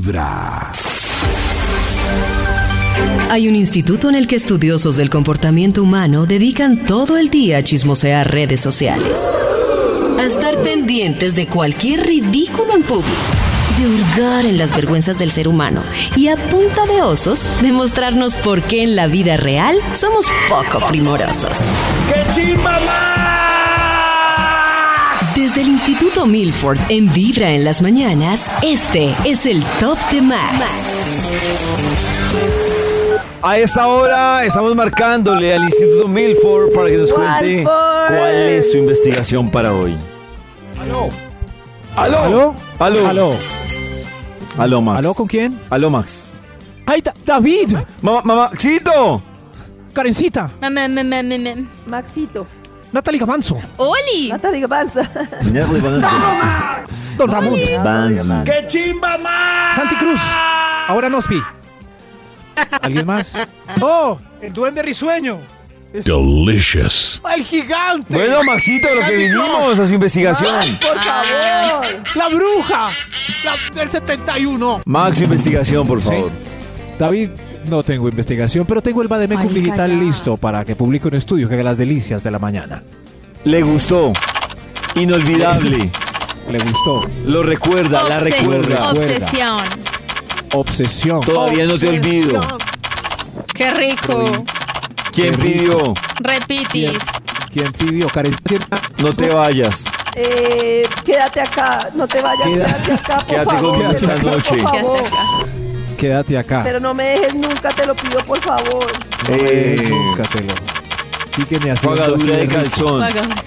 Vibra. Hay un instituto en el que estudiosos del comportamiento humano dedican todo el día a chismosear redes sociales, a estar pendientes de cualquier ridículo en público, de hurgar en las vergüenzas del ser humano y a punta de osos demostrarnos por qué en la vida real somos poco primorosos. ¡Qué chimba más! Desde el Instituto Milford en Vibra en las mañanas, este es el Top de Max. A esta hora estamos marcándole al Instituto Milford para que nos cuente cuál es su investigación para hoy. ¿Aló? ¿Aló? ¿Aló? ¿Aló? ¿Aló? ¿Aló, Max? ¿Aló con quién? ¿Aló, Max? ¡Ay, David! ¡Maxito! ¡Karencita! Maxito. ¡Natalie Gamanzo! ¡Oli! Natalia Panza. ¡Don Ramón! ¡Qué chimba más! ¡Santi Cruz! Ahora Nospi. ¿Alguien más? ¡Oh! ¡El duende risueño! Delicious. ¡El gigante! Bueno, Maxito, lo que vinimos a su investigación. Por favor. ¡La bruja! ¡Del 71! Max, su investigación, por favor. David, no tengo investigación, pero tengo el Bademecum Marica, digital ya. listo para que publique un estudio que haga las delicias de la mañana. Le gustó. Inolvidable. ¿Le gustó? Lo recuerda, la recuerda. Obsesión. Obsesión. Todavía no te olvido. ¡Qué rico! ¿Quién pidió? Repitis. ¿Quién pidió? Karen, No te vayas. Quédate acá. No te vayas. Quédate acá, por Quédate favor. conmigo esta Por noche. favor. quédate acá. Pero no me dejes nunca, te lo pido, por favor. Nunca te lo. Sígueme haciendo así Pagadura de rico. calzón.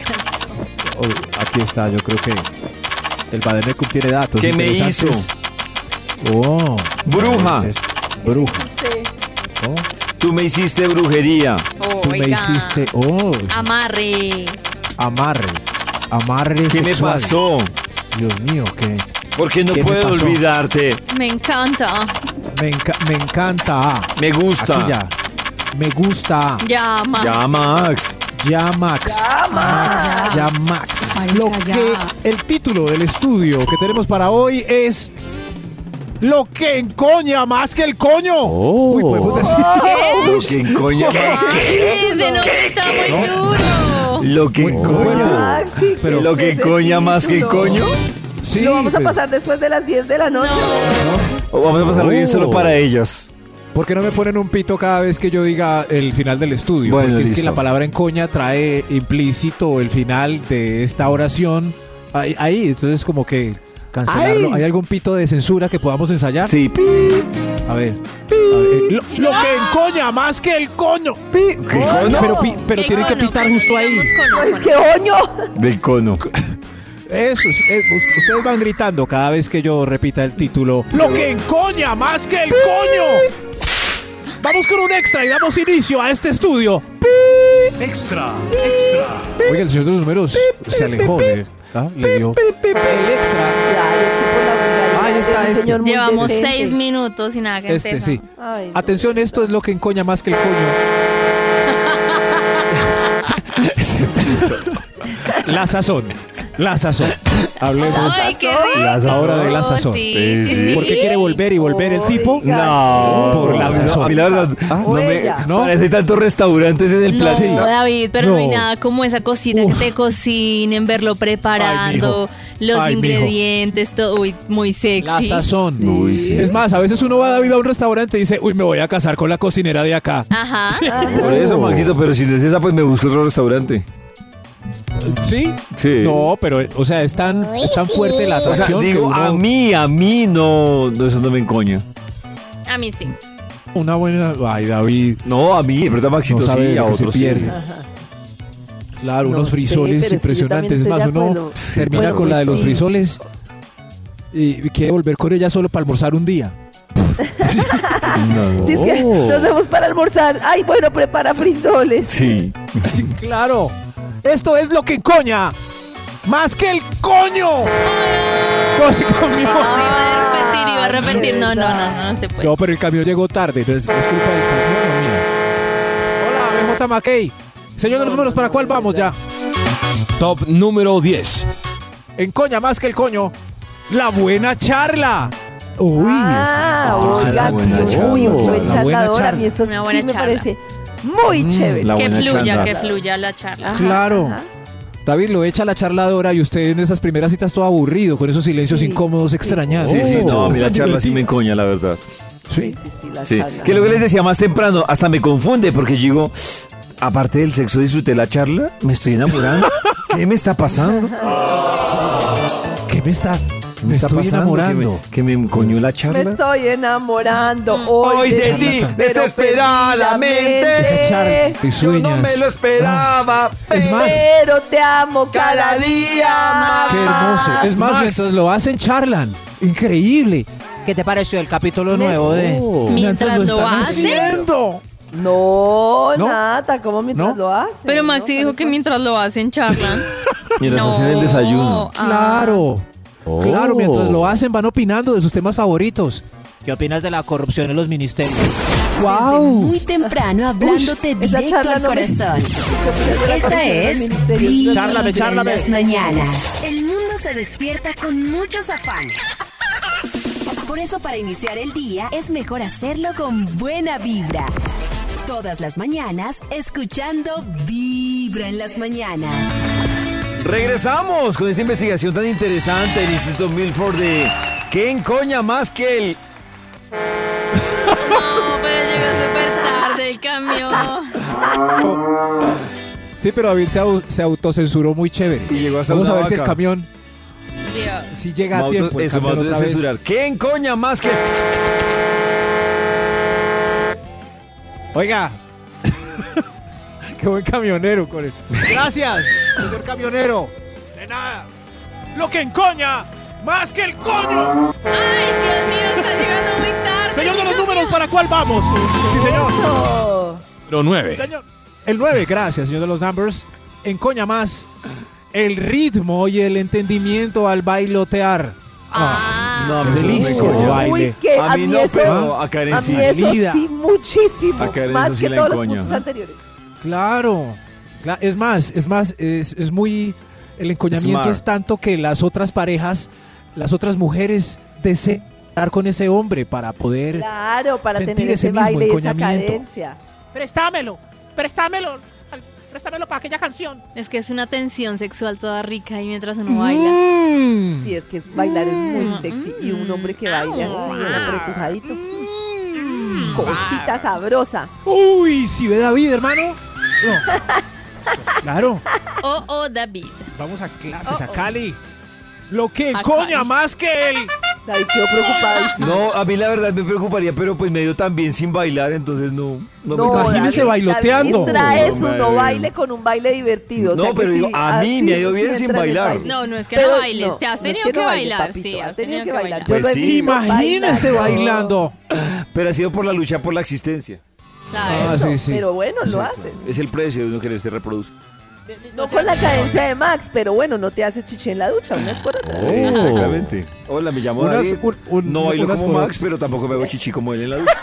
Oh, aquí está, yo creo que el Bademecum tiene datos ¿Qué me interesantes. hizo? Oh. Bruja. Bruja. Sí. Oh, Tú me hiciste brujería. tú me hiciste. Oh. Amarre. Amarre. Amarre ¿Qué me sexual. pasó? Dios mío, ¿qué? Porque no ¿Qué me puedo pasó? olvidarte. Me encanta. Me encanta. Me gusta. Aquí ya. Me gusta. Llama. Ya, Max. Ya, Max. Ya, Max. Lo que el título del estudio que tenemos para hoy es Lo que encoña más que el coño. Uy, podemos decir. Lo que encoña más. Ese nombre está muy duro. Lo que Muy encoña. fuerte. Maxi, Pero- ¿qué Lo es que ese encoña más que el título? coño. Sí, Lo vamos a pero- pasar después de las 10 de la noche. O vamos a pasarlo bien solo para ellas. ¿Por qué no me ponen un pito cada vez que yo diga el final del estudio? Bueno, porque es que listo. la palabra encoña trae implícito el final de esta oración. Ahí, entonces como que cancelarlo. Ay. ¿Hay algún pito de censura que podamos ensayar? Sí. A ver. Lo que encoña más que el coño. ¿Qué cono? Pero tienen que pitar justo ahí. Pues qué oño. Del cono. Eso, ustedes van gritando cada vez que yo repita el título. Lo que encoña más que el coño. Vamos con un extra y damos inicio a este estudio. Extra. Oiga, el señor de los números se alejó. Le dio el extra. Ahí está este. Llevamos 6 minutos y nada que Este, empezó. sí. Ay, no. Atención, esto es lo que encoña más que el coño. La sazón. La sazón. Hablemos Ay, qué rico. La sazón. ahora de la sazón. Sí, sí, sí. ¿Por qué quiere volver y volver el tipo? No. Por la sazón. A mí la verdad, no me ella. ¿No? parece tantos restaurantes en el No, planeta. David, pero no hay No. nada como esa cosita Uf. que te cocinen, verlo preparando, los Ay, mijo. ingredientes, todo, uy, muy sexy. La sazón. Uy, sí. Es más, a veces uno va, David, a un restaurante y dice, uy, me voy a casar con la cocinera de acá. Ajá. Por eso, Maxito, pero si no es esa, pues me busco otro restaurante. ¿Sí? Sí. No, pero, o sea, es tan fuerte la O sea, atracción que digo, uno- a mí no, eso no me encoña. A mí sí. una buena... Ay, David, No, a mí, pero a Maxito no sabe sí, de a lo que se otros sí. pierde. Claro, No unos sé, frisoles pero es que yo impresionantes. Es también más, estoy de uno acuerdo. termina Bueno, con la de pues los sí. frisoles y quiere volver con ella solo para almorzar un día. No. Dice que nos vemos para almorzar. Ay, bueno, prepara frisoles. Sí. Claro, esto es lo que encoña más que el coño. No, sí, conmigo. Iba a repetir. No se puede. No, pero el camión llegó tarde, entonces es culpa del camión, no mía. Hola, BJ McKay. Señor de los números, ¿para cuál vamos ya? Top número 10. Encoña más que el coño. La buena charla. Uy, oiga, buena sí, charla. uy, un buen La buena charlador. A charla. mí eso Una sí buena me charla. parece muy chévere. La Que buena fluya, charla. que fluya la charla. Ajá, claro. ajá. David lo echa la charladora y usted en esas primeras citas todo aburrido, con esos silencios Sí. incómodos, extrañados. Sí, sí, no, a mí la Están charla sí me divertidos. encoña, la verdad. Sí, sí, la Sí. charla. Que lo que les decía más temprano, hasta me confunde, porque yo digo, aparte del sexo, disfruté la charla, me estoy enamorando. ¿Qué me está pasando? ¿Qué me está está estoy pasando? enamorando? Que me encoñó la Me charla. estoy enamorando Hoy de ti, pero desesperadamente. Esas charlas Yo no risueñas. me lo esperaba. Es más, Pero te amo cada Cada día día más. qué hermoso. Es más, Max. mientras lo hacen, charlan. Increíble. ¿Qué te pareció el capítulo nuevo de? Mientras lo están hacen. haciendo. No, ¿No? nada, ¿cómo mientras ¿No? lo hacen? Pero Maxi ¿No? dijo que mientras lo hacen charlan. Mientras hacen el desayuno. Claro. Oh. Claro, mientras lo hacen van opinando de sus temas favoritos. ¿Qué opinas de la corrupción en los ministerios? Desde ¡Wow! muy temprano hablándote esa directo charla al no me- corazón. Esta es Chárlame, chárlame. en las mañanas. El mundo se despierta con muchos afanes. Por eso para iniciar el día es mejor hacerlo con buena vibra. Todas las mañanas escuchando Vibra en las mañanas. Regresamos con esta investigación tan interesante del Instituto Milford de ¿qué encoña más que el... No, pero llegó súper tarde el camión. Sí, pero David se autocensuró muy chévere. Y llegó hasta Vamos a una ver si el vaca. camión Dios. si llega a tiempo. el Eso me camión otra vez. censurar. ¿Qué encoña más que... Oiga. Qué buen camionero con él. Gracias, señor camionero. De nada. Lo que encoña más que el coño. Ay, Dios mío, está llegando muy tarde. Señor de ese los números, camión. ¿para cuál vamos? Sí, señor. Eso. Número 9. Señor. El 9, gracias, señor de los numbers. Encoña más el ritmo y el entendimiento al bailotear. No, Qué a mí eso no me delicia, encoña. baile. Uy, que A mí no, eso, pero a Karen a sí. mí eso Lida. sí muchísimo, A Karen más eso sí que la todos los encoña. puntos anteriores. Claro. Es más, es muy... El encoñamiento Smart. es tanto que las otras parejas, las otras mujeres desean estar con ese hombre para poder... Claro, para sentir tener ese ese mismo baile y esa encoñamiento. cadencia. Préstamelo para aquella canción. Es que es una tensión sexual toda rica y mientras uno baila. Sí, es que bailar es muy sexy. Y un hombre que baile así, el apretujadito. Cosita sabrosa. Uy, si ve David, hermano. No. Claro. Oh, David. Vamos a clases, Oh, a oh. Cali. Lo que A encoña Cali. más que él. David quedó preocupado. No, a mí la verdad me preocuparía, pero pues me dio tan bien sin bailar, entonces no me Imagínese bailoteando. Distrae No, uno madre. baile con un baile divertido. No, o sea que pero digo, sí, a mí así me ha ido bien sí sin entra en el bailar. baile. No, no es que Pero no bailes, te has no es tenido que baile, bailar, papito, sí, has has tenido que bailar. Pues Yo lo he sí. visto Imagínese bailando. Pero ha sido por la lucha por la existencia. Claro. Ah, sí, sí. Pero bueno, Sí, lo claro. haces. Es el precio de uno querer se reproduce. No con la cadencia de Max, pero bueno, no te haces chichi en la ducha, una es por otra. Exactamente. Hola, me llamo Unas- David. un- No bailo unas como por Max, pero tampoco me hago chichi como él en la ducha.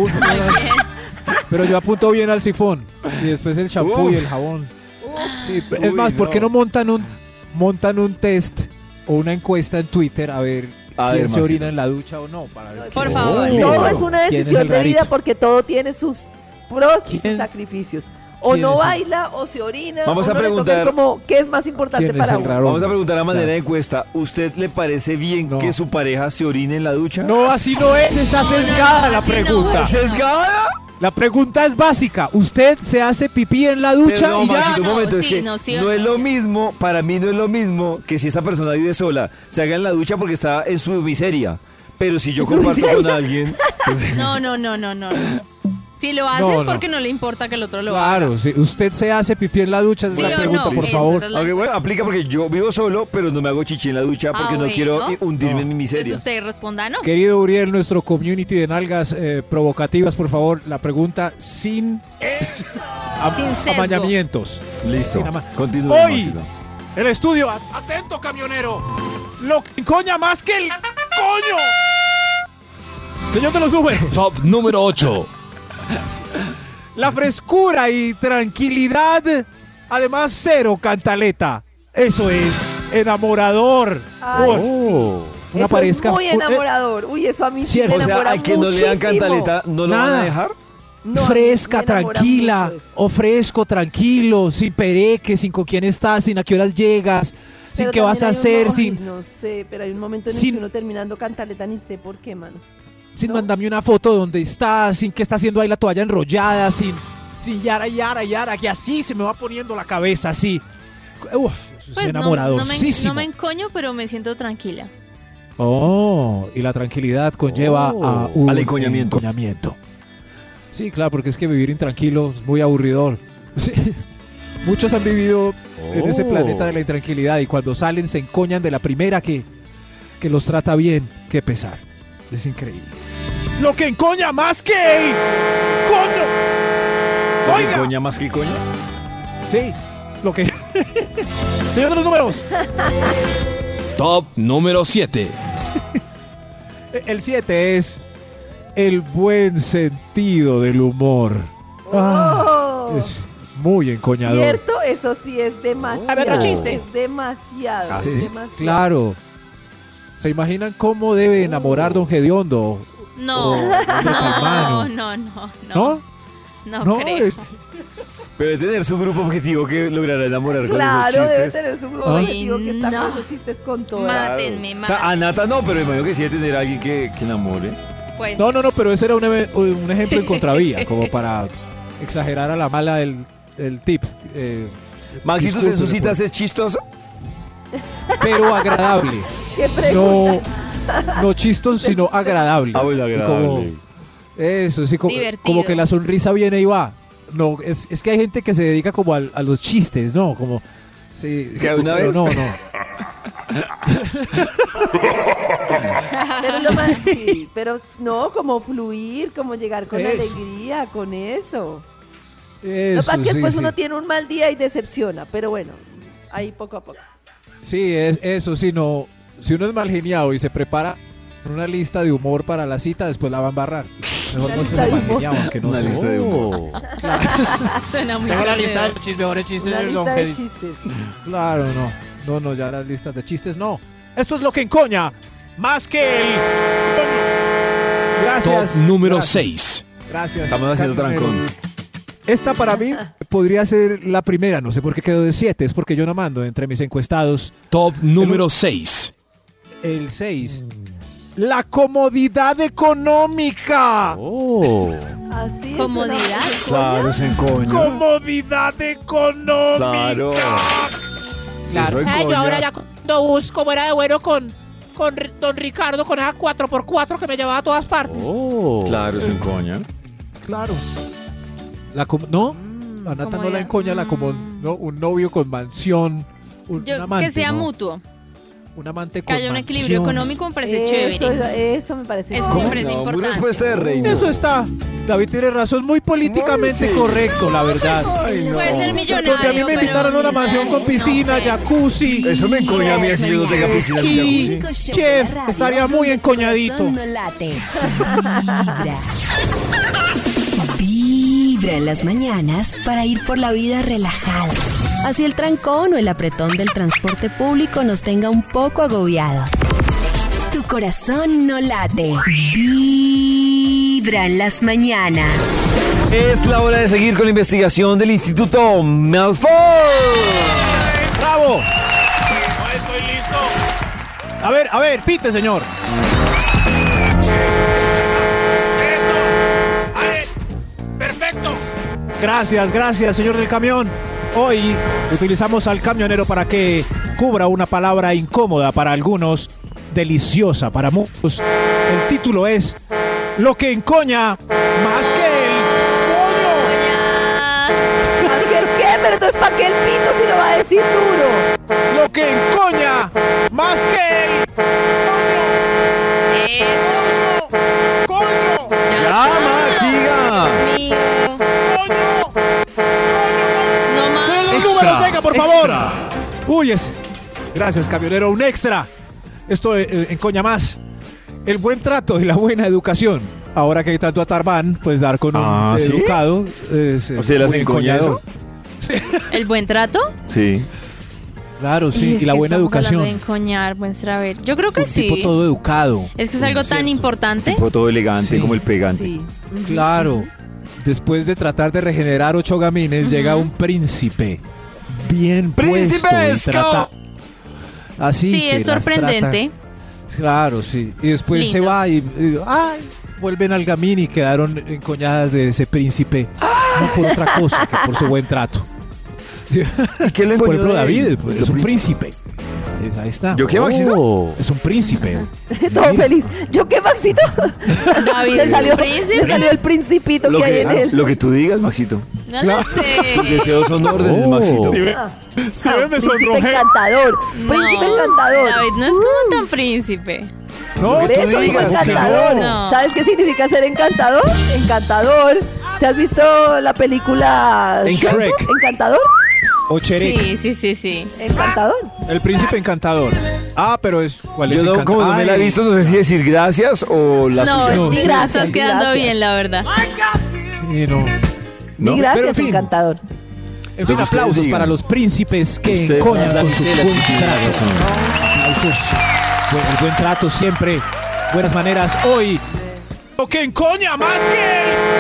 Pero yo apunto bien al sifón. Y después el champú Uf. y el jabón. Sí, es Uy, más, ¿por qué no. no montan un test o una encuesta en Twitter a ver A quién ver, se Maxito. orina en la ducha o no? Para ver Por quién favor. es- Todo Listo. es una ¿Quién es decisión el de vida rarito? porque todo tiene sus pros y sus ¿Quién? sacrificios. O ¿Quién no es el- baila o se orina. Vamos o a no le toca preguntar- como qué es más importante ¿Quién es para el uno. raro? Vamos a preguntar a manera de Exacto. encuesta. ¿Usted le parece bien No. que su pareja se orine en la ducha? No, así no es, está No, sesgada la así no. pregunta. ¿Sesgada? La pregunta es básica. ¿Usted se hace pipí en la Pero ducha no, y ya? Maxito, un No, momento, es sí, que no, sí o no es no. lo mismo, para mí no es lo mismo que si esta persona vive sola, se haga en la ducha porque está en su miseria. Pero si yo comparto con alguien, pues, No. Si lo haces No, no. porque no le importa que el otro lo haga. Claro, si usted se hace pipí en la ducha, es ¿Sí la o pregunta, no? por Esa favor. es la- aunque bueno, aplica porque yo vivo solo, pero no me hago chichi en la ducha porque no bueno. quiero hundirme No. en mi Entonces miseria. usted responda, ¿no? Querido Uriel, nuestro community de nalgas provocativas, por favor, la pregunta sin, Sin sesgo. amañamientos. Listo. Sin ama- Continúe, Hoy, Maxito. el estudio, atento camionero, lo que encoña más que el coño. Señor de los números, Top número 8. la frescura y tranquilidad, además cero cantaleta. Eso es enamorador. Ay, Uy, Una Eso pareja. es muy enamorador. Uy, eso a mí sí Cierto. me O sea, enamora a quien no le dan muchísimo. cantaleta, ¿no lo van Nada. a dejar? No, a mí fresca, me enamora tranquila, mucho eso. o fresco, tranquilo, sin pereque, sin con quién estás, sin a qué horas llegas, sin Pero qué vas a también hay hacer, ay, sin, no sé, pero hay un momento en el sin- que uno terminando cantaleta ni sé por qué, mano. sin ¿no? mandarme una foto de donde estás, sin que está haciendo ahí la toalla enrollada, sin yara, que así se me va poniendo la cabeza, así. Uf, eso es Pues enamoradorcísimo. no me encoño, pero me siento tranquila. Oh, y la tranquilidad conlleva a un Al encoñamiento. encoñamiento. Sí, claro, porque es que vivir intranquilo es muy aburridor. Sí. Muchos han vivido en ese planeta de la intranquilidad y cuando salen se encoñan de la primera que los trata bien. Qué pesar. Es increíble. Lo que encoña más que el coño. ¿El coña más que el coño? Sí, lo que... Señor de los números. Top número 7. El 7 es el buen sentido del humor. Oh. Es muy encoñador. ¿Cierto? Eso sí es demasiado. A ver, otro chiste. Es demasiado. Ah, es sí. demasiado. Claro. ¿Se imaginan cómo debe enamorar Don Gediondo? No, Oh, no, hermano. no ¿No? creo. Pero debe tener su grupo objetivo que logrará enamorar con Claro, esos debe chistes. tener su grupo Uy, objetivo que está no. con esos chistes con todas. Mátenme, O sea, a Nata no, pero imagino que sí debe tener a alguien que enamore. Pues, No, pero ese era un ejemplo en contravía, como para exagerar a la mala el tip. Maxito, ¿en sus citas es es chistoso? pero agradable. ¿Qué pregunta? No chistoso, sino agradable. Ah, bueno, Y agradable. Eso, sí, Divertido. como que la sonrisa viene y va. No, es que hay gente que se dedica como a los chistes, ¿no? Como, sí. ¿Que una pero vez? No. Pero lo más, sí, pero no, como fluir, como llegar con Eso. alegría, con eso. Lo que Eso, pasa es que después sí. uno tiene un mal día y decepciona, pero bueno, ahí poco a poco. Sí, es eso, sí, no. Si uno es mal geniado y se prepara una lista de humor para la cita, después la va a embarrar. Mejor Una no lista estés de mal humor. geniado, aunque no Una sé. lista de humor. suena muy Tengo la perdedor. lista de los mejores chistes Una del Don lista de Gedi. chistes. Claro, no, ya las listas de chistes no. Esto es lo que encoña más que el coño. Gracias. Top número gracias, 6. Gracias. Estamos haciendo Camionero. trancón. Esta para mí podría ser la primera, no sé por qué quedó de 7, es porque yo no mando entre mis encuestados. Top número 6. El 6. La comodidad económica. Oh. Así es, Comodidad. una- Claro, se encoña. Comodidad económica. Claro. Claro. Eso Ay, yo encoña. ahora ya cuando busco como era de bueno con don Ricardo, con esa 4x4 que me llevaba a todas partes. Oh. Claro, se encoña. Claro. ¿No? A Nata no la comodidad. encoña ¿no? Un novio con mansión. Un amante, Que sea ¿no? mutuo. Un amante Que con haya un mansión. equilibrio económico me parece chévere. Eso me parece Eso chévere. me parece No, muy importante. respuesta de reina. Eso está. David tiene razón, muy políticamente Ay, sí. correcto, la verdad. Ay, no. Puede ser millonario. Porque a mí me pero invitaron a una no mansión con sé. piscina, jacuzzi. Eso me encoña a mí si yo no tenga piscina ni Y jacuzzi. chef, estaría muy encoñadito. No late. Vibra. Vibra en las mañanas para ir por la vida relajada. Así el trancón o el apretón del transporte público nos tenga un poco agobiados. Tu corazón no late. Vibra en las mañanas. Es la hora de seguir con la investigación del Instituto Malfoy. ¡Bravo! Estoy listo. A ver, pite, señor. Perfecto. Gracias, señor del camión. Hoy utilizamos al camionero para que cubra una palabra incómoda para algunos, deliciosa para muchos. El título es Lo que encoña más que el coño. ¿Más que el qué? Pero entonces, ¿para qué el pito si lo va a decir duro? Lo que encoña más que el Eso. coño. Ya, Max, siga. Mío. No más. Señor de los Extra, números, venga, por extra. favor. Uy, gracias, camionero. Un extra. Esto encoña más. El buen trato y la buena educación. Ahora que hay tanto atarbán, pues dar con un ¿sí? educado es ¿O sea, las muy encoña encoñador. ¿El buen trato? Sí. Claro, sí, Es y la que buena estamos hablando educación. de encoñar, muestra a ver. Yo creo que Un sí. tipo todo educado. Es que es algo tan importante. Tipo todo elegante, Sí. como el pegante. Sí. Claro. Después de tratar de regenerar 8 gamines, llega un príncipe bien puesto y trata así. Sí, que es las sorprendente. trata- Claro, sí. Y después se Lindo. va ay, vuelven al gamín y quedaron encoñadas de ese príncipe. No por otra cosa que por su buen trato. ¿Y qué lo Por encoñó ejemplo, de él? David, pues, es un príncipe. Ahí está. ¿Yo qué, Maxito? Oh, es un príncipe. Todo feliz. ¿Yo qué, Maxito? David Le es salió, un príncipe. le salió el principito Lo que hay que, en él. lo que tú digas, Maxito. No lo Tus sé. deseos son órdenes, Oh. Maxito. Sí, Ah, me príncipe sonrojé. encantador. Príncipe encantador. David no es como tan príncipe. No, Por tú eso digo digas que encantador. no. ¿Sabes qué significa ser encantador? Encantador. ¿Te has visto la película Shrek. ¿Encantador? O Cherek, Sí. ¿Encantador? el príncipe encantador. Ah, pero ¿cuál es Yo no, como no me la he Ay, visto, no sé si decir gracias o la No, suya. No, ni sí, gracias, sí, estás quedando gracias. bien, la verdad. sí, no. ¿No? Di Pero, gracias, en fin. encantador. En fin, Lo que ustedes aplausos digan. para los príncipes que Ustedes encoñan son con su damiselas buen que tienen trato. razón. Aplausos. El buen trato siempre. Buenas maneras. Hoy, lo que encoña más que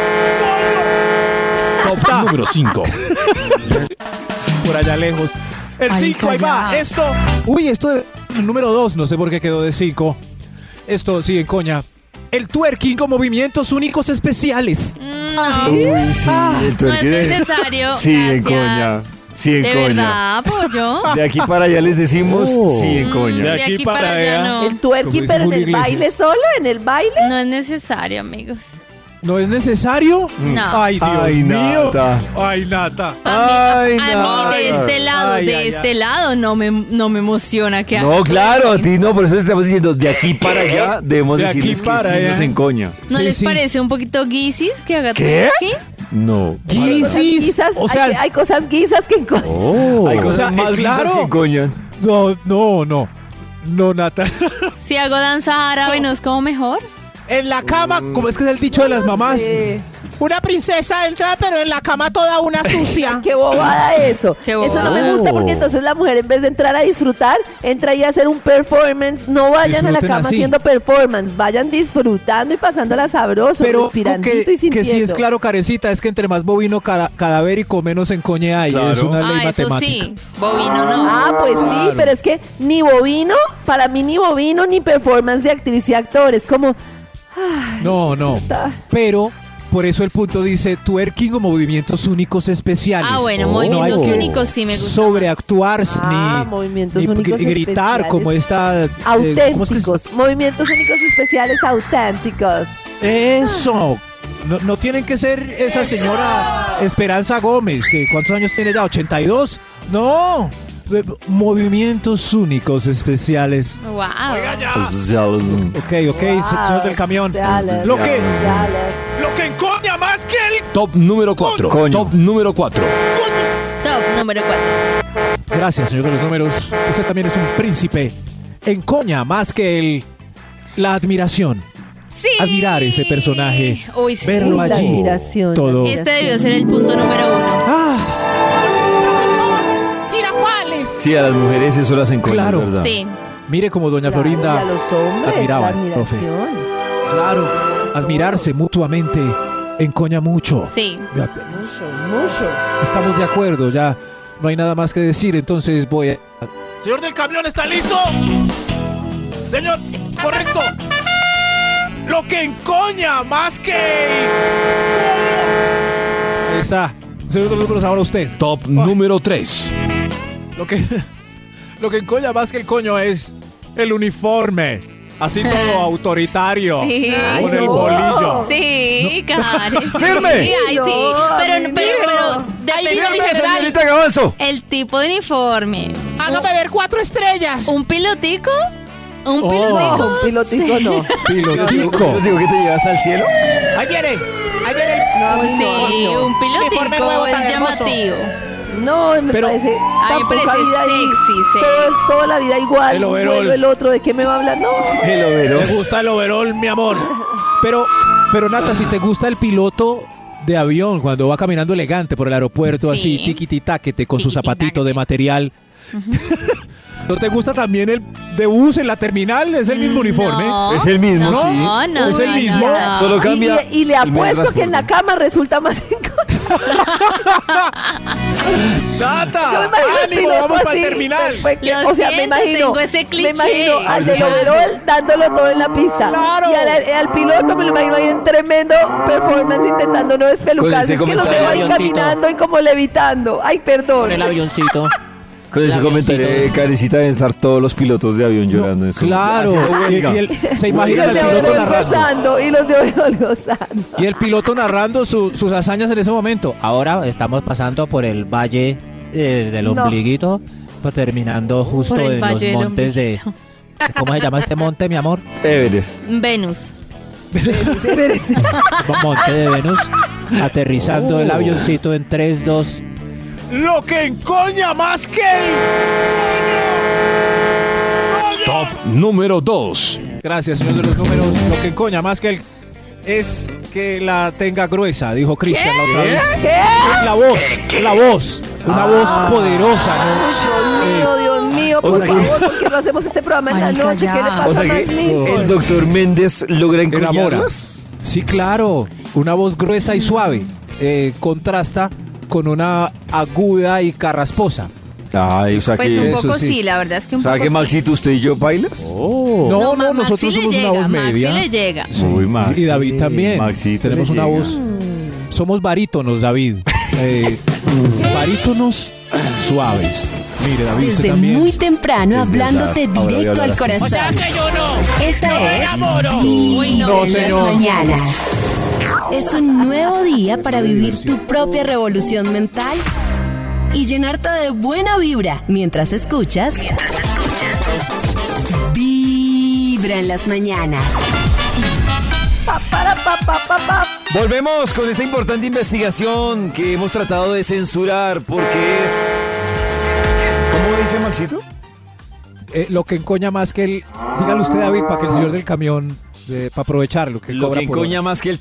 el Top número 5. por allá lejos. El Ay, 5, ahí va. calla. Esto. Uy, esto de el número 2, no sé por qué quedó de 5. Esto sí, encoña. El twerking con movimientos únicos especiales. No, Uy, sí, el no twerking es de- necesario. Sí, en Gracias. coña. Sí, en De coña. verdad, pollo. De aquí para allá les decimos sí, en De coña. De aquí aquí para para allá allá. no. El twerking, Como dice pero en Julio el Iglesias. baile solo, en el baile. No es necesario, amigos. ¿No es necesario? No. Ay, Dios Ay, mío. Nata. Ay, Nata. A mí Nata. de este lado, Ay, de ay, este ay. lado no me emociona que No, hagan claro, a twerking. ti no, por eso estamos diciendo de aquí para allá debemos De aquí decirles que para sí allá. nos encoña. ¿No Sí, les sí. parece un poquito guisis que haga ¿Qué? twerking? No. Hay cosas Guisis. guisas, O sea, hay cosas guisas que Oh, hay cosas sea, más claro. guisas que encoñan. no, Nata. Si hago danza árabe, ¿no es como mejor? En la cama, como es que es el dicho de las mamás. Sí. Una princesa entra, pero en la cama toda una sucia. Qué bobada eso. Qué Eso no me bobada. gusta porque entonces la mujer en vez de entrar a disfrutar, entra ahí a hacer un performance. No vayan a la Disfruten cama así. haciendo performance, vayan disfrutando y pasándola sabroso, Pero respirandito y que sintiendo. sí es claro, Carecita, es que entre más bovino cadavérico, menos encoñe hay. Claro. Es una ley Ah, eso matemática. sí. Bovino no. Ah, pues sí, Claro. pero es que ni bovino, para mí ni bovino ni performance de actriz y actor. Es como, No. ta- Pero por eso el punto dice twerking o movimientos únicos especiales. Ah, bueno, No hay movimientos que únicos sí me gusta. sobreactuarse movimientos ni únicos gritar especiales. como esta ¿cómo es que auténticos, movimientos únicos especiales auténticos. eso. No tienen que ser esa señora Esperanza Gómez, que ¿cuántos años tiene ya? ¿82? No. Movimientos únicos especiales. Wow. Ok, señor del camión. Dale, Lo que dale. lo que encoña más que el... Top número 4. Coño. Top número 4. Top número 4. Gracias, señor de los números. Usted también es un príncipe. Encoña más que la admiración. Sí. Admirar ese personaje. Uy, sí. Verlo Uy, la allí. admiración, Todo. la Este debió ser el punto número 1. Ah, Son girafales. Sí, a las mujeres eso las encoña, Claro. ¿verdad? Sí. mire como doña Claro, Florinda y a los hombres, admiraba, la profe. admiración. Claro, admirarse mutuamente encoña mucho. Sí. Mucho. Estamos de acuerdo, ya no hay nada más que decir, entonces voy a... Señor del camión, ¿está listo? Señor, correcto. Lo que encoña más que... Ahí está. Señor de los números, ahora usted. Top número 3. Lo que encoña más que el coño es el uniforme. Así todo autoritario. Sí. Con Ay, el no. Oh, bolillo. Sí, Karen. Sí, ¡Firme! Sí, ay, sí. No, Pero a mí no. depende Dígame, del señorita Gavanzo. el tipo de uniforme. Hágame ver 4 estrellas. ¿Un pilotico? ¿Un Oh. pilotico? No, un pilotico Sí. no. Pilotico. Yo digo que te llevas al cielo. Ahí viene. Ahí viene el... No, a mí Sí, no. un Uniforme pilotico nuevo tan es hermoso. llamativo. No, me Pero- parece. A mí me tampoco parece vida ahí, sexy. toda la vida igual. El overol. Vuelve el otro, ¿de qué me va a hablar? No. El Me overol. gusta el overol, mi amor. Pero Nata, si te gusta el piloto de avión cuando va caminando elegante por el aeropuerto, Sí. así, tiquititáquete con su Tiquititáquete. zapatito de material, ¿No te gusta también el de bus en la terminal? Es el mismo uniforme. No, Es el mismo, no, sí. no, Es el no, mismo. no. Solo cambia. Y le el medio de apuesto que en la transporte. cama resulta más incómodo. Yo me ¡Nata! imagino el ¡Ánimo! piloto ¡Vamos para así, el terminal! Lo o sea, me siento, imagino, tengo ese me cliché. imagino al del Claro. overall dándolo todo en la pista. ¡Claro! Y al piloto me lo imagino ahí en tremendo performance intentando no Con despelucarse. ese Es que los comentario. veo ahí Avioncito. caminando y como levitando. Ay, perdón. Con el avioncito. Con ese El comentario avioncito. de Karencita deben estar todos los pilotos de avión llorando. en su- Claro. haciendo huelga. Se Y imagina los al de piloto overall narrando. gozando. Y los de overall gozando. Y el piloto narrando sus hazañas en ese momento. Ahora estamos pasando por el valle del No. ombliguito, pues terminando justo Por el en los Valle del montes de... ¿Cómo se llama este monte, mi amor? Everest. Venus. Monte de Venus. Aterrizando el avioncito en 3, 2... ¡Lo que encoña más que el Top número 2. Gracias, señor de los números. Lo que encoña más que él es que la tenga gruesa, dijo Cristian la otra vez. ¿Qué? La voz. Una voz poderosa, ¿no? Dios mío, o por sea que- favor, ¿por qué no hacemos este programa en la Marica, noche? ¿Qué le ya. pasa O sea a Max que Milford? el doctor Méndez logra Enamora. encoñarlas. Sí, claro. Una voz gruesa y suave. Contrasta con una aguda y carrasposa. Ay, o sea Pues que... un Eso poco sí. sí, la verdad es que un O sea poco que sí. Maxito, usted y yo bailas. No, Maxi nosotros le somos llega, una voz Maxi media. le llega. Sí. Uy, Maxi. Y David también. Maxito Tenemos le una llega. voz. Somos barítonos, David. Barítonos suaves. Mire, David, usted Desde también. muy temprano Es hablándote verdad. Ahora voy a directo hablar al así. Pues O sea corazón. que yo no. Esta No me es enamoro. Vibra Uy, no, en señor. las mañanas. Es un nuevo día para vivir tu propia revolución mental y llenarte de buena vibra mientras escuchas Vibra en las mañanas. Pa, para, pa, pa, pa, pa. Volvemos con esta importante investigación que hemos tratado de censurar porque es... ¿Cómo dice Maxito? Lo que encoña más que el. Dígale usted, David, para que el señor del camión. Para aprovecharlo. Que Lo cobra que por encoña hora. más que el...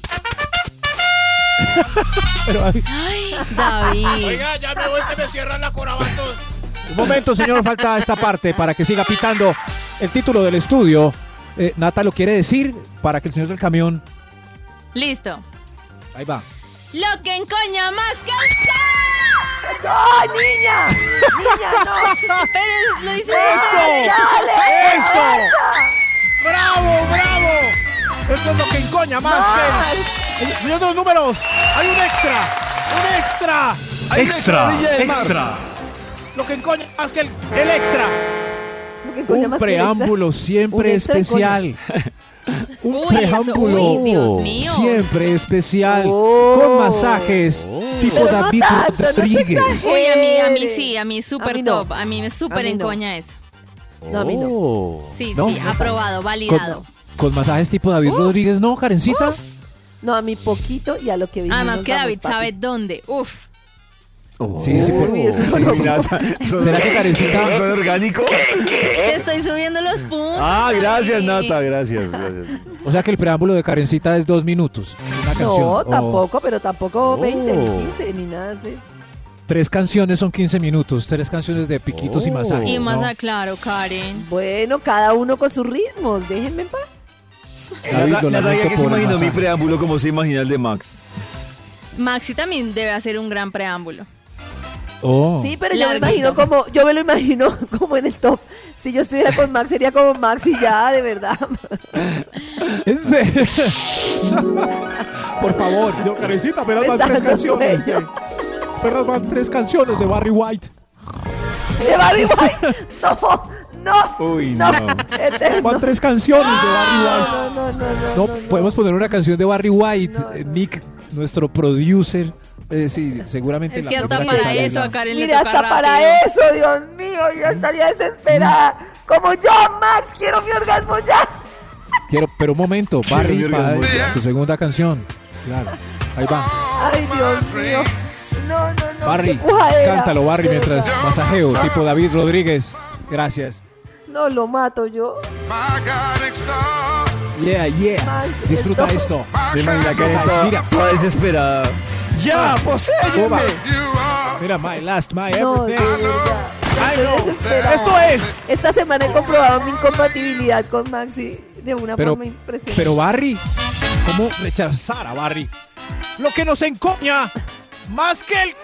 Pero, David, Ay, David. Oiga, ya me voy que me cierran la corabatos. un momento, señor, falta esta parte para que siga pitando el título del estudio. Nata lo quiere decir para que el señor del camión. Listo. Ahí va. Lo que encoña más que ¡No, niña! ¡Niña, no! Pero lo hice. ¡Dale! ¡Eso! ¡Bravo, bravo! Esto es lo que encoña más que el... Señor de los números, hay un extra. ¡Un extra! Hay un Extra, Villa del Mar. extra. Lo que encoña más que el extra. Lo que coña Un más que el extra. preámbulo siempre Un extra de especial. Un Uy, eso, preámbulo uy, Dios mío. siempre especial. Oh. Con masajes tipo Pero no David tanto, no se Rodríguez. Uy, a mí sí, a mí A súper mí no. top. A mí me súper A mí no. encoña eso. No, a mí no. Sí, No, sí, no. aprobado, validado. Con masajes tipo David Rodríguez, ¿no, Karencita? No, a mí poquito y a lo que vimos. Además que David sabe dónde. Uf. Sí, sí, por Uy, eso es Sí, como- sí, Nata. ¿Será que Karencita? ¿Con orgánico? Te estoy subiendo los puntos. Ah, gracias, David. Nata, gracias. O sea que el preámbulo de Karencita es 2 minutos. Una canción. No, o tampoco, pero tampoco 20, ni 15, ni nada así. 3 canciones son 15 minutos. 3 canciones de piquitos y masajes. Y más ¿no? claro, Karen. Bueno, cada uno con sus ritmos, déjenme en paz. David, lo Nata, lamento que se por el imaginó mi masaje. preámbulo como se imagina el de Max. Maxi también debe hacer un gran preámbulo. Oh. Sí, pero Larguito. yo me lo imagino como en el top. Si yo estuviera con Max, sería como Max y ya, de verdad. ¿En serio? Por favor, yo, Karencita, apenas Me van está 3 dando canciones. sueño. Apenas van 3 canciones de Barry White. ¿De Barry White? No, no. Uy, no. no. Eterno. Van 3 canciones de Barry White. No. No, podemos poner una canción de Barry White. No, no. Nick, nuestro producer. Sí, seguramente Es la que hasta primera que para sale eso la- a Karen Mire, le toca hasta rápido. para eso, Dios mío, yo estaría desesperada. Como yo, Max, quiero mi orgasmo ya. Quiero, pero un momento, Quiero Barry mi va orgasmo. su segunda canción. Claro, ahí va. Ay, Dios mío. No. Barry, qué pujadera. cántalo, Barry, De mientras verdad. masajeo, tipo David Rodríguez. Gracias. No, lo mato yo. Yeah. Max, Disfruta esto- esto. Me imagino a Karen toda, Mira. toda desesperada. ¡Ya, Toma. poséyeme! Mira, my last, my No, de everything. verdad. Ay, no. desesperada. Esto es. Esta semana he comprobado mi incompatibilidad con Maxi de una Pero, forma impresionante. pero Barry, ¿cómo rechazar a Barry? Lo que nos encoña más que el...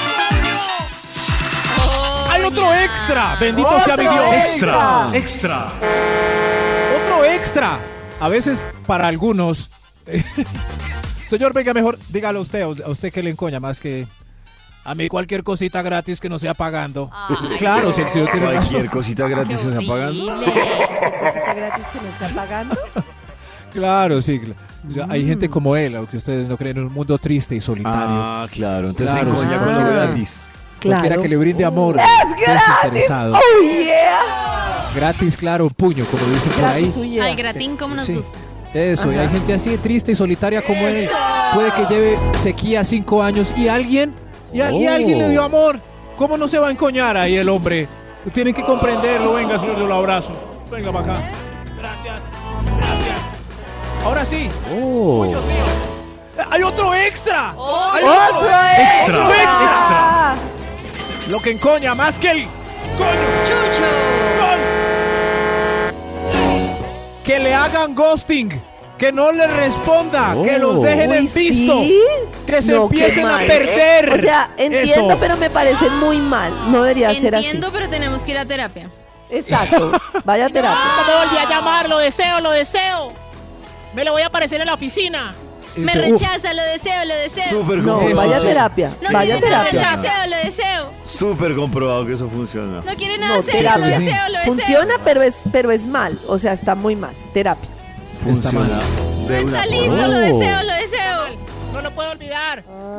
Hay otro extra. Bendito sea mi Dios. Extra. Otro extra. A veces para algunos. Señor, venga, mejor dígalo usted. A usted que le encoña más que a mí cualquier cosita gratis que no sea pagando. Ay, Claro, si el señor tiene razón. Cualquier cosita gratis se está pagando. ¿Cosita gratis que no está pagando? Claro, sí. Hay gente como él, aunque ustedes no creen, en un mundo triste y solitario. Ah, claro. Entonces Claro, se encoña sí. con lo Ah. gratis. Cualquiera que le brinde amor. ¡Es gratis! Desinteresado. ¡Oh, yeah! Gratis, claro, un puño, como dicen por ahí. Gratis, oh, yeah. Ay, gratín, como nos Sí. gusta. Eso, y hay Ajá. gente así, triste y solitaria como él. Puede que lleve sequía 5 años y alguien le dio amor. ¿Cómo no se va a encoñar ahí el hombre? Tienen que comprenderlo. Venga, señor, yo lo abrazo. Venga para acá. Gracias. Gracias. Ahora sí. Oh. Dios mío. ¡Hay otro extra! Oh, ¡Hay ¡Otro extra! Lo que encoña más que el coño. Chucho. Que le hagan ghosting. Que no le responda. Que los dejen Uy, en visto. ¿sí? Que se No, qué empiecen a mal. perder. O sea, entiendo, Eso. pero me parece muy mal. No debería ser así. Entiendo, pero tenemos que ir a terapia. Exacto. Vaya a terapia. No me volví a llamar, lo deseo, lo deseo. Me lo voy a aparecer en la oficina. Me Dice, rechaza, lo deseo, lo deseo. Súper No, comprobado. vaya a terapia. No Vaya a quiere nada, terapia. lo deseo, lo deseo. Súper comprobado que eso funciona. No quiere nada No, serio, terapia. lo deseo, lo deseo. Funciona, pero es mal. O sea, está muy mal. Terapia. Está mal. Funciona de No una está listo, forma. lo deseo, lo deseo. No lo puedo olvidar.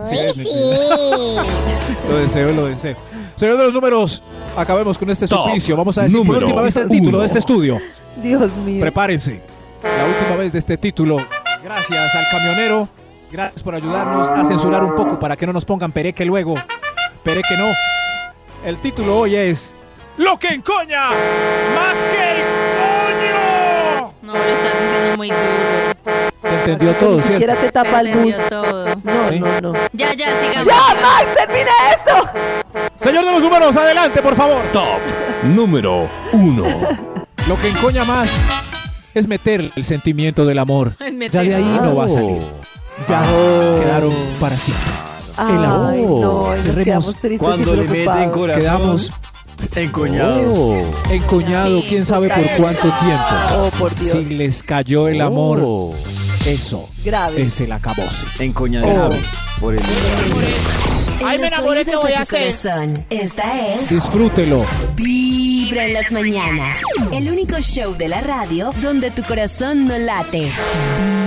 Lo deseo, lo deseo. Señor de los números, acabemos con este Top suplicio. Vamos a decir por número última vez el título 1. de este estudio. Dios mío. Prepárense. La última vez de este título. Gracias al camionero. Gracias por ayudarnos a censurar un poco para que no nos pongan pereque luego. Pereque no. El título hoy es Lo que encoña más que el coño. No, lo estás diciendo muy duro. Se entendió todo, Ni ¿cierto? siquiera te tapa Se el bus. entendió todo. No, Sí. no, no. Ya, sigamos. ¡Ya, sigamos. Max! ¡Termina esto! Señor de los números, adelante, por favor. Top número 1. Lo que encoña más es meter el sentimiento del amor. Es Ya meter. de ahí no va a salir. Ya Oh. quedaron para siempre. Ay, amor. no, nos Cerremos. quedamos tristes Cuando y le meten preocupados. corazón, Quedamos encoñados. encoñado, Sí, quién sabe por cuánto tiempo. Oh, por Dios. Si les cayó el amor, eso Grave. es el acabose. Encoñadero. Por el Ay, me enamoré, ¿qué voy a hacer? Corazón. Esta es Disfrútelo. Vibra en las mañanas. El único show de la radio donde tu corazón no late.